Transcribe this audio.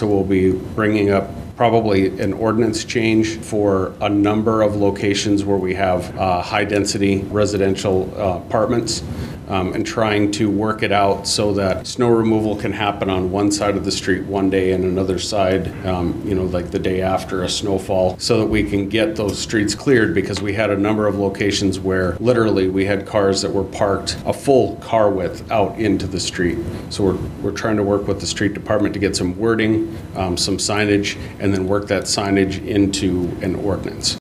so we'll be bringing up probably an ordinance change for a number of locations where we have high-density residential apartments, and trying to work it out so that snow removal can happen on one side of the street one day and another side, like the day after a snowfall, so that we can get those streets cleared, because we had a number of locations where literally we had cars that were parked a full car width out into the street. So we're trying to work with the street department to get some wording, some signage, and then work that signage into an ordinance.